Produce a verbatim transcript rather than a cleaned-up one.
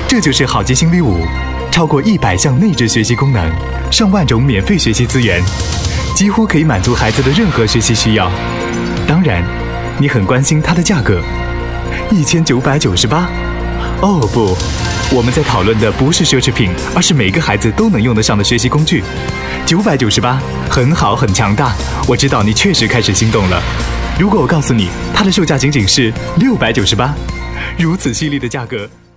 这就是好记星 V 五，超过一百项内置学习功能，上万种免费学习资源，几乎可以满足孩子的任何学习需要。当然，你很关心它的价格，一千九百九十八。哦不，我们在讨论的不是奢侈品，而是每个孩子都能用得上的学习工具。九百九十八，很好，很强大。我知道你确实开始心动了。如果我告诉你，它的售价仅仅是六百九十八，如此犀利的价格。